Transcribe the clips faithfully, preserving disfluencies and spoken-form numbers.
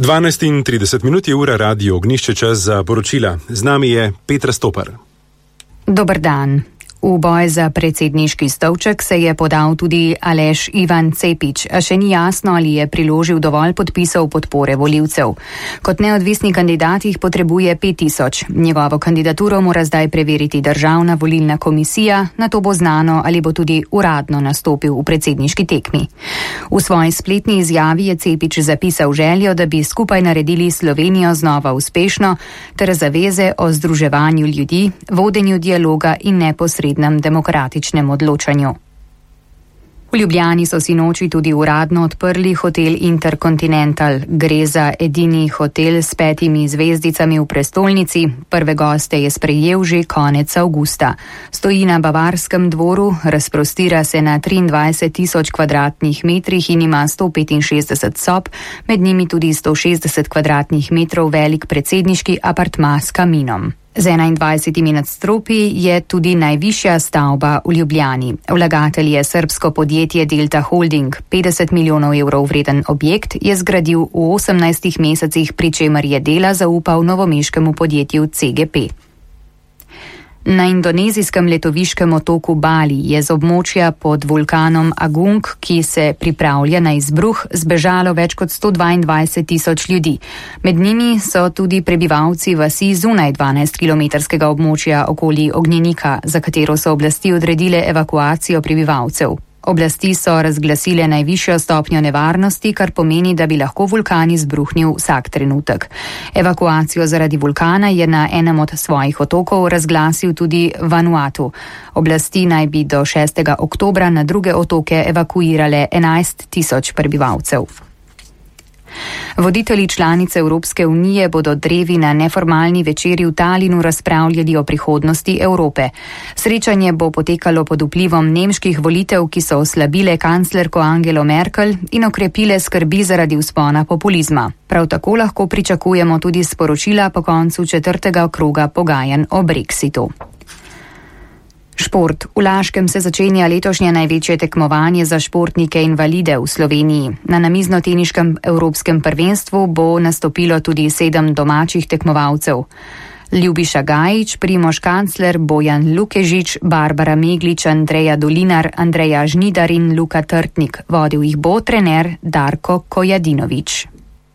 dvanajst in trideset minut je ura Radio Ognjišče, čas za poročila. Z nami je Petra Stopar. Dober dan. V boj za predsedniški stolček se je podal tudi Aleš Ivan Cepič, a še ni jasno, ali je priložil dovolj podpisov podpore volivcev. Kot neodvisni kandidat jih potrebuje pet tisoč. Njegovo kandidaturo mora zdaj preveriti Državna volilna komisija, nato bo znano, ali bo tudi uradno nastopil v predsedniški tekmi. V svoji spletni izjavi je Cepič zapisal željo, da bi skupaj naredili Slovenijo znova uspešno, ter zaveze o združevanju ljudi, vodenju dialoga in neposrednosti demokratičnem odločanju. V Ljubljani so sinoči tudi uradno odprli hotel Intercontinental. Gre za edini hotel s petimi zvezdicami v prestolnici. Prve goste je sprejel že konec avgusta. Stoji na Bavarskem dvoru, razprostira se na triindvajset tisoč kvadratnih metrih in ima sto petinšestdeset sob, med njimi tudi sto šestdeset kvadratnih metrov velik predsedniški apartma s kaminom. Z enaindvajsetimi nadstropji je tudi najvišja stavba v Ljubljani. Vlagatelj je srbsko podjetje Delta Holding. petdeset milijonov evrov vreden objekt je zgradil v osemnajstih mesecih, pri čemer je dela zaupal novomeškemu podjetju C G P. Na indonezijskem letoviškem otoku Bali je z območja pod vulkanom Agung, ki se pripravlja na izbruh, zbežalo več kot sto dvaindvajset tisoč ljudi. Med njimi so tudi prebivalci vasi zunaj dvanajstkilometrskega območja okoli ognjenika, za katero so oblasti odredile evakuacijo prebivalcev. Oblasti so razglasile najvišjo stopnjo nevarnosti, kar pomeni, da bi lahko vulkan izbruhnil vsak trenutek. Evakuacijo zaradi vulkana je na enem od svojih otokov razglasil tudi Vanuatu. Oblasti naj bi do šestega oktobra na druge otoke evakuirale enajst tisoč prebivalcev. Voditelji članice Evropske unije bodo drevi na neformalni večeri v Talinu razpravljali o prihodnosti Evrope. Srečanje bo potekalo pod vplivom nemških volitev, ki so oslabile kanclerko Angelo Merkel in okrepile skrbi zaradi vzpona populizma. Prav tako lahko pričakujemo tudi sporočila po koncu četrtega kroga pogajanj o Brexitu. Šport. V Laškem se začenja letošnje največje tekmovanje za športnike invalide v Sloveniji. Na namiznoteniškem evropskem prvenstvu bo nastopilo tudi sedem domačih tekmovalcev. Ljubiša Gajič, Primož Kancler, Bojan Lukežič, Barbara Meglič, Andreja Dolinar, Andreja Žnidar in Luka Trtnik. Vodil jih bo trener Darko Kojadinovič.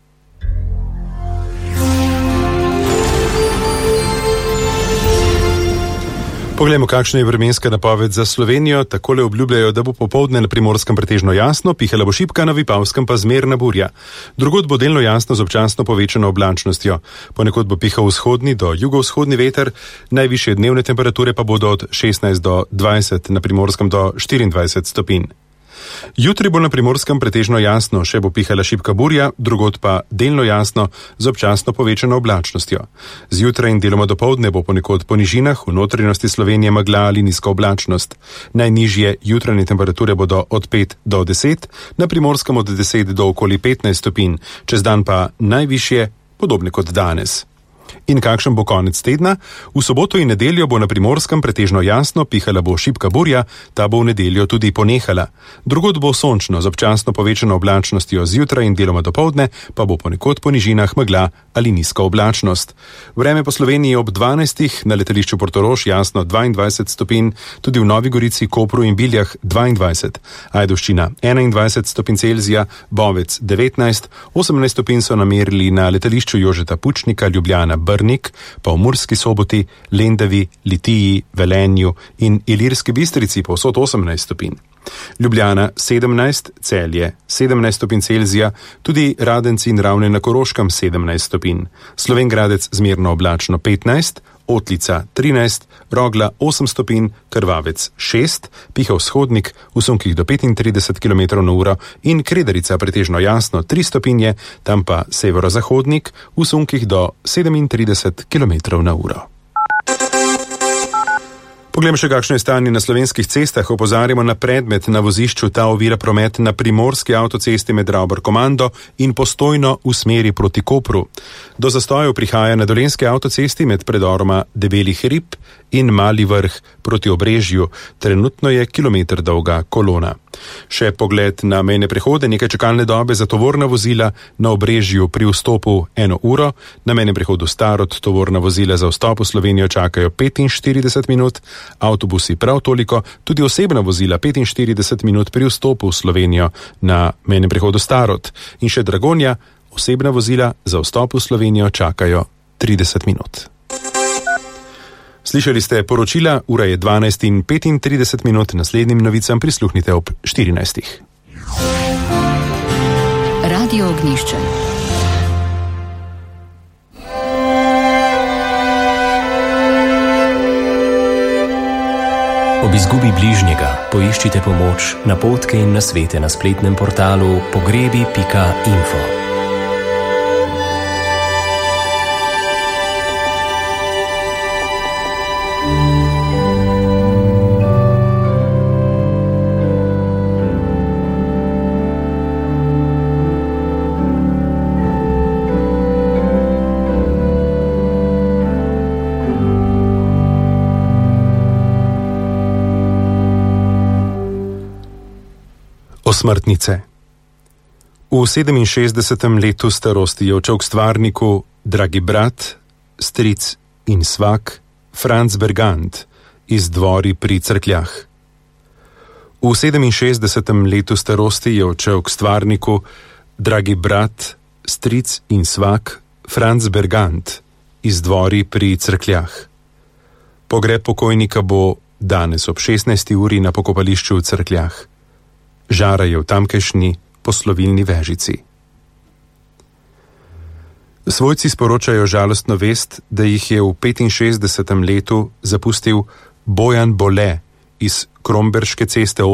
Poglejmo, kakšna je vremenska napoved za Slovenijo. Takole obljubljajo, da bo popoldne na Primorskem pretežno jasno, pihala bo šibka, na Vipavskem pa zmerna burja. Drugod bo delno jasno z občasno povečano oblačnostjo. Ponekod bo pihal vzhodni do jugovzhodni veter, najvišje dnevne temperature pa bodo od šestnajst do dvajset, na Primorskem do štiriindvajset stopinj. Jutri bo na Primorskem pretežno jasno, še bo pihala šibka burja, drugod pa delno jasno z občasno povečano oblačnostjo. Zjutraj in deloma dopoldne bo ponekod po nižinah v notranjosti Slovenije megla ali nizka oblačnost. Najnižje jutranje temperature bodo od pet do deset, na Primorskem od deset do okoli petnajst stopinj, čez dan pa najvišje, podobne kot danes. In kakšen bo konec tedna? V soboto in nedeljo bo na Primorskem pretežno jasno, pihala bo šibka burja, ta bo v nedeljo tudi ponehala. Drugod bo sončno z občasno povečano oblačnostjo, zjutraj in deloma dopoldne pa bo ponekod po nižinah megla ali nizka oblačnost. Vreme po Sloveniji ob dvanajstih, na letališču Portorož jasno dvaindvajset stopinj, tudi v Novi Gorici, Kopru in Biljah dvaindvajset. Ajdovščina enaindvajset stopinj Celzija, Bovec devetnajst, osemnajst stopinj so namerili na letališču Jožeta Pučnika, Ljubljana, Brnik, pa v Murski Soboti, Lendavi, Litiji, Velenju in Ilirski Bistrici povsod osemnajst stopinj. Ljubljana sedemnajst, Celje sedemnajst stopinj Celzija, tudi Radenci in Ravne na Koroškem sedemnajst stopinj. Slovenj Gradec zmerno oblačno petnajst, Otlica trinajst, Rogla osem stopinj, Krvavec šest, piha vzhodnik v sunkih do petintrideset kilometrov na uro in Kredarica pretežno jasno tri stopinje, tam pa severozahodnik v sunkih do sedemintrideset kilometrov na uro. Poglejmo še, kakšno je stanje na slovenskih cestah. Opozarjamo na predmet na vozišču, ta ovira promet na primorski avtocesti med Ravbar-Komando in Postojno v smeri proti Kopru. Do zastojev prihaja na dolenski avtocesti med predoroma Debeli hrib in Mali Vrh proti Obrežju. Trenutno je kilometer dolga kolona. Še pogled na mejne prehode, nekaj čakalne dobe za tovorna vozila na Obrežju pri vstopu eno uro, na mejnem prehodu Starod tovorna vozila za vstop v Slovenijo čakajo petinštirideset minut, avtobusi prav toliko, tudi osebna vozila petinštirideset minut pri vstopu v Slovenijo na mejnem prehodu Starod. In še Dragonja, osebna vozila za vstop v Slovenijo čakajo trideset minut. Slišali ste poročila, ura je dvanajst in petintrideset minut, naslednjim novicam prisluhnite ob štirinajstih. Radio Ognjišče. Ob izgubi bližnjega poiščite pomoč, napotke in nasvete na spletnem portalu pogrebi pika info. Osmrtnice. V sedeminšestdesetem letu starosti je odšel k stvarniku dragi brat, stric in svak Franc Bergant iz Dvori pri Cerkljah. V sedeminšestdesetem letu starosti je odšel k stvarniku dragi brat, stric in svak Franc Bergant iz Dvori pri Cerkljah. Pogreb pokojnika bo danes ob šestnajsti uri na pokopališču v Cerkljah. Žara je v tamkajšnji poslovilni vežici. Svojci sporočajo žalostno vest, da jih je v petinšestdesetem letu zapustil Bojan Bole iz Kromberške ceste